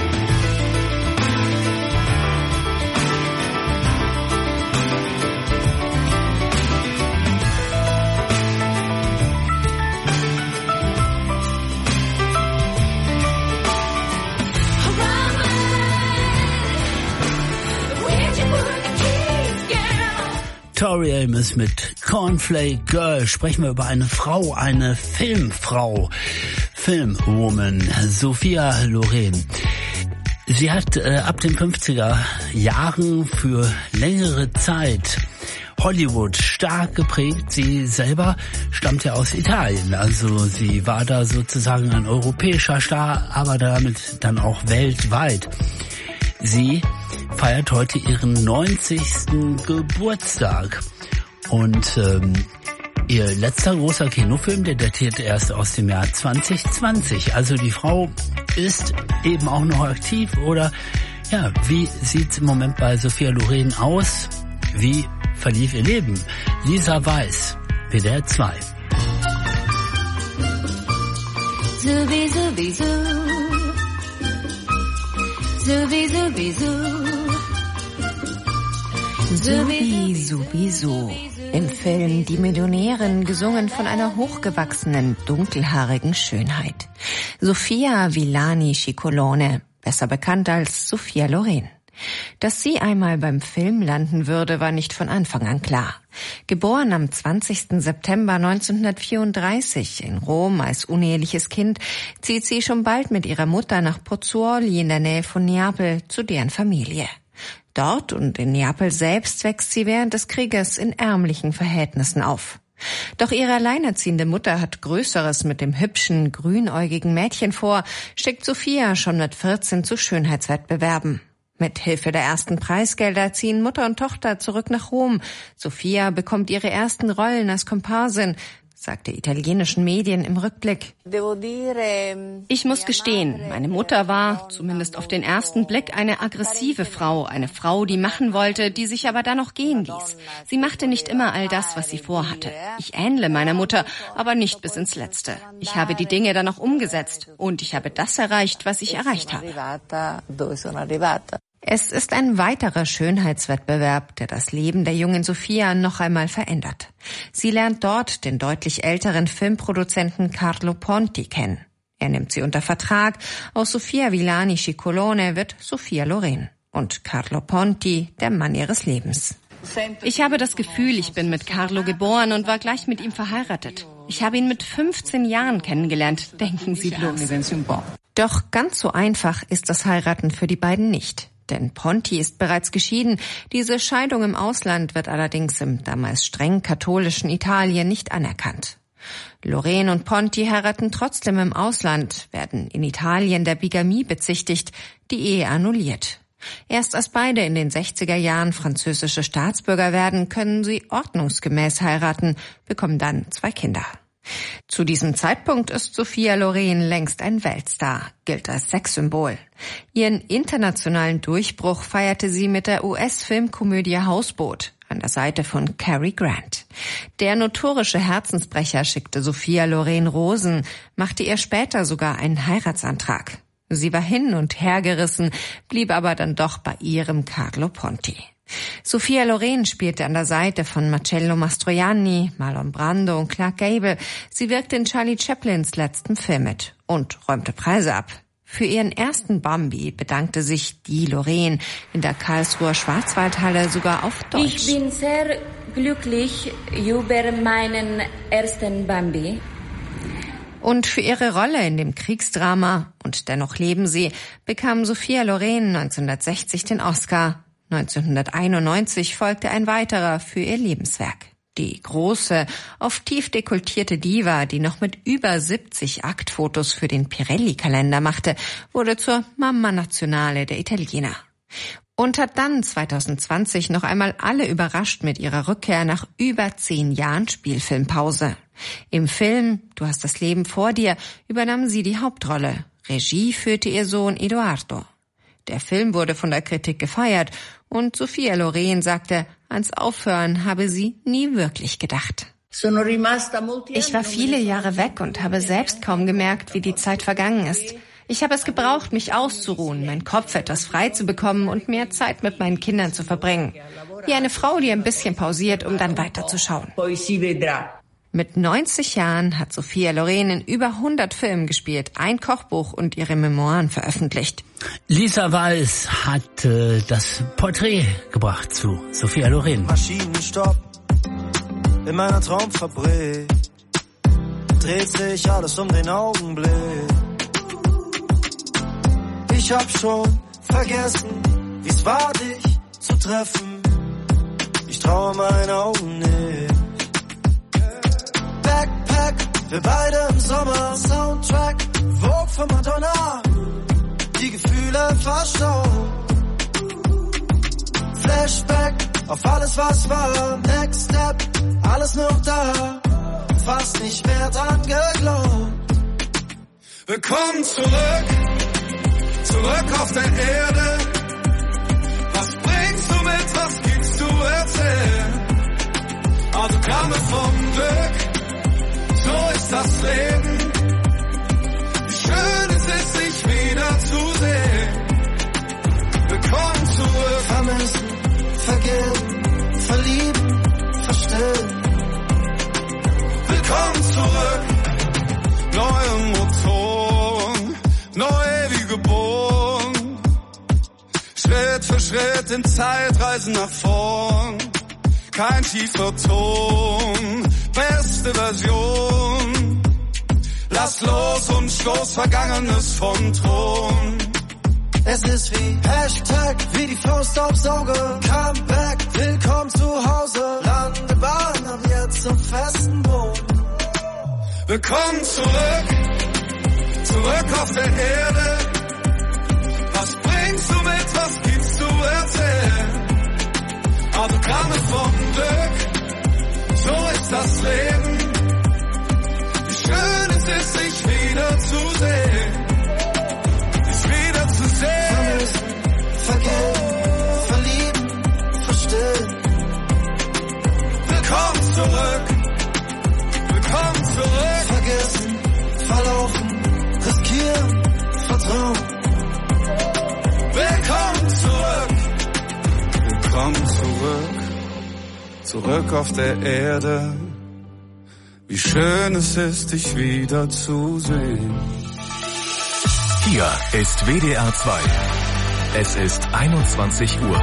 Tori Amos mit Cornflake Girl. Sprechen wir über eine Frau, eine Filmfrau, Filmwoman, Sophia Loren. Sie hat äh, ab den fünfziger Jahren für längere Zeit Hollywood stark geprägt. Sie selber stammt ja aus Italien, also sie war da sozusagen ein europäischer Star, aber damit dann auch weltweit. Sie feiert heute ihren neunzigsten Geburtstag und ähm, ihr letzter großer Kinofilm, der datiert erst aus dem Jahr zwanzig zwanzig. Also die Frau ist eben auch noch aktiv. Oder ja, wie sieht's im Moment bei Sophia Loren aus? Wie verlief ihr Leben? Lisa Weiß, W D R zwei. Zubi, zubi, zu. Zubi, zubi, zu. Subi, Subi, Su. Im Film Die Millionärin, gesungen von einer hochgewachsenen, dunkelhaarigen Schönheit. Sophia Villani Cicolone, besser bekannt als Sophia Loren. Dass sie einmal beim Film landen würde, war nicht von Anfang an klar. Geboren am zwanzigsten September neunzehnhundertvierunddreißig in Rom als uneheliches Kind, zieht sie schon bald mit ihrer Mutter nach Pozzuoli in der Nähe von Neapel zu deren Familie. Dort und in Neapel selbst wächst sie während des Krieges in ärmlichen Verhältnissen auf. Doch ihre alleinerziehende Mutter hat Größeres mit dem hübschen, grünäugigen Mädchen vor, schickt Sophia schon mit vierzehn zu Schönheitswettbewerben. Mit Hilfe der ersten Preisgelder ziehen Mutter und Tochter zurück nach Rom. Sophia bekommt ihre ersten Rollen als Komparsin, sagte italienischen Medien im Rückblick. Ich muss gestehen, meine Mutter war, zumindest auf den ersten Blick, eine aggressive Frau, eine Frau, die machen wollte, die sich aber dann noch gehen ließ. Sie machte nicht immer all das, was sie vorhatte. Ich ähnle meiner Mutter, aber nicht bis ins Letzte. Ich habe die Dinge dann noch umgesetzt und ich habe das erreicht, was ich erreicht habe. Es ist ein weiterer Schönheitswettbewerb, der das Leben der jungen Sophia noch einmal verändert. Sie lernt dort den deutlich älteren Filmproduzenten Carlo Ponti kennen. Er nimmt sie unter Vertrag. Aus Sophia Villani Cicolone wird Sophia Loren. Und Carlo Ponti, der Mann ihres Lebens. Ich habe das Gefühl, ich bin mit Carlo geboren und war gleich mit ihm verheiratet. Ich habe ihn mit fünfzehn Jahren kennengelernt, denken Sie bloß. Doch ganz so einfach ist das Heiraten für die beiden nicht. Denn Ponti ist bereits geschieden. Diese Scheidung im Ausland wird allerdings im damals streng katholischen Italien nicht anerkannt. Loren und Ponti heiraten trotzdem im Ausland, werden in Italien der Bigamie bezichtigt, die Ehe annulliert. Erst als beide in den sechziger Jahren französische Staatsbürger werden, können sie ordnungsgemäß heiraten, bekommen dann zwei Kinder. Zu diesem Zeitpunkt ist Sophia Loren längst ein Weltstar, gilt als Sexsymbol. Ihren internationalen Durchbruch feierte sie mit der U S-Filmkomödie Hausboot an der Seite von Cary Grant. Der notorische Herzensbrecher schickte Sophia Loren Rosen, machte ihr später sogar einen Heiratsantrag. Sie war hin und her gerissen, blieb aber dann doch bei ihrem Carlo Ponti. Sophia Loren spielte an der Seite von Marcello Mastroianni, Marlon Brando und Clark Gable. Sie wirkte in Charlie Chaplins letzten Film mit und räumte Preise ab. Für ihren ersten Bambi bedankte sich die Loren in der Karlsruher Schwarzwaldhalle sogar auf Deutsch. Ich bin sehr glücklich über meinen ersten Bambi. Und für ihre Rolle in dem Kriegsdrama Und dennoch leben sie bekam Sophia Loren neunzehnhundertsechzig den Oscar. neunzehnhunderteinundneunzig folgte ein weiterer für ihr Lebenswerk. Die große, oft tief dekoltierte Diva, die noch mit über siebzig Aktfotos für den Pirelli-Kalender machte, wurde zur Mamma Nazionale der Italiener. Und hat dann zweitausendzwanzig noch einmal alle überrascht mit ihrer Rückkehr nach über zehn Jahren Spielfilmpause. Im Film Du hast das Leben vor dir übernahm sie die Hauptrolle. Regie führte ihr Sohn Edoardo. Der Film wurde von der Kritik gefeiert und Sophia Loren sagte, ans Aufhören habe sie nie wirklich gedacht. Ich war viele Jahre weg und habe selbst kaum gemerkt, wie die Zeit vergangen ist. Ich habe es gebraucht, mich auszuruhen, meinen Kopf etwas frei zu bekommen und mehr Zeit mit meinen Kindern zu verbringen. Wie eine Frau, die ein bisschen pausiert, um dann weiterzuschauen. Mit neunzig Jahren hat Sophia Loren in über hundert Filmen gespielt, ein Kochbuch und ihre Memoiren veröffentlicht. Lisa Weiß hat äh, das Porträt gebracht zu Sophia Loren. Maschinenstopp in meiner Traumfabrik, dreht sich alles um den Augenblick. Ich hab schon vergessen, wie's war, dich zu treffen. Ich traue meinen Augen nicht. Backpack, wir beide im Sommer. Soundtrack, Vogue von Madonna. Die Gefühle verstauen. Flashback auf alles, was war. Next Step, alles noch da. Fast nicht mehr dran geglaubt. Willkommen zurück. Zurück auf der Erde. Was bringst du mit, was gibst du erzählen? Autogramme vom Glück, so ist das Leben. Wie schön es ist, sich wieder zu sehen. Willkommen zurück. Vermissen, vergeben, verlieben, verstehen. Willkommen zurück. Neue Motoren, neu wie geboren. Schritt für Schritt in Zeitreisen nach vorn. Kein tiefer Ton, beste Version. Lass los und stoß Vergangenes vom Thron. Es ist wie Hashtag, wie die Faust aufs Auge. Comeback, willkommen zu Hause. Landebahn, ab jetzt zum festen Boden. Willkommen zurück, zurück auf der Erde. Was bringst du mit, was gibst du erzählen? Autogramme vom Glück, so ist das Leben. Wie schön es ist, sich wieder zu sehen. Dich wieder zu sehen. Vergeben, verlieben, verstehen. Willkommen zurück. Willkommen zurück. Vergessen, verlaufen, riskieren, vertrauen. Willkommen zurück. Willkommen zurück. Zurück auf der Erde. Wie schön es ist, dich wieder zu sehen. Hier ist W D R zwei. Es ist einundzwanzig Uhr.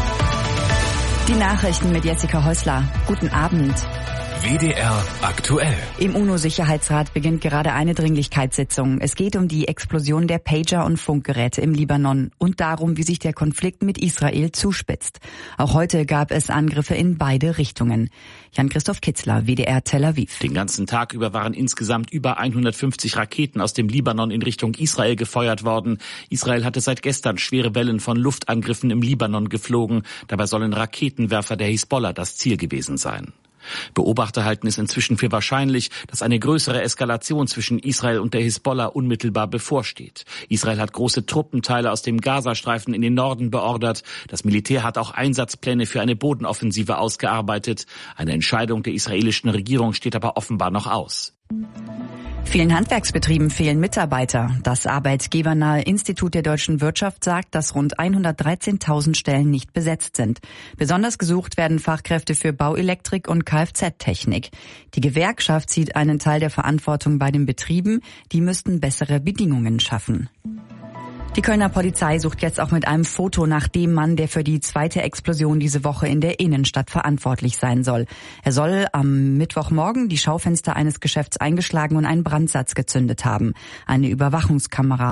Die Nachrichten mit Jessica Häusler. Guten Abend. W D R aktuell. Im UNO-Sicherheitsrat beginnt gerade eine Dringlichkeitssitzung. Es geht um die Explosion der Pager- und Funkgeräte im Libanon und darum, wie sich der Konflikt mit Israel zuspitzt. Auch heute gab es Angriffe in beide Richtungen. Jan-Christoph Kitzler, W D R Tel Aviv. Den ganzen Tag über waren insgesamt über hundertfünfzig Raketen aus dem Libanon in Richtung Israel gefeuert worden. Israel hatte seit gestern schwere Wellen von Luftangriffen im Libanon geflogen. Dabei sollen Raketenwerfer der Hisbollah das Ziel gewesen sein. Beobachter halten es inzwischen für wahrscheinlich, dass eine größere Eskalation zwischen Israel und der Hisbollah unmittelbar bevorsteht. Israel hat große Truppenteile aus dem Gazastreifen in den Norden beordert. Das Militär hat auch Einsatzpläne für eine Bodenoffensive ausgearbeitet. Eine Entscheidung der israelischen Regierung steht aber offenbar noch aus. Vielen Handwerksbetrieben fehlen Mitarbeiter. Das arbeitgebernahe Institut der deutschen Wirtschaft sagt, dass rund hundertdreizehntausend Stellen nicht besetzt sind. Besonders gesucht werden Fachkräfte für Bauelektrik und Kfz-Technik. Die Gewerkschaft sieht einen Teil der Verantwortung bei den Betrieben. Die müssten bessere Bedingungen schaffen. Die Kölner Polizei sucht jetzt auch mit einem Foto nach dem Mann, der für die zweite Explosion diese Woche in der Innenstadt verantwortlich sein soll. Er soll am Mittwochmorgen die Schaufenster eines Geschäfts eingeschlagen und einen Brandsatz gezündet haben. Eine Überwachungskamera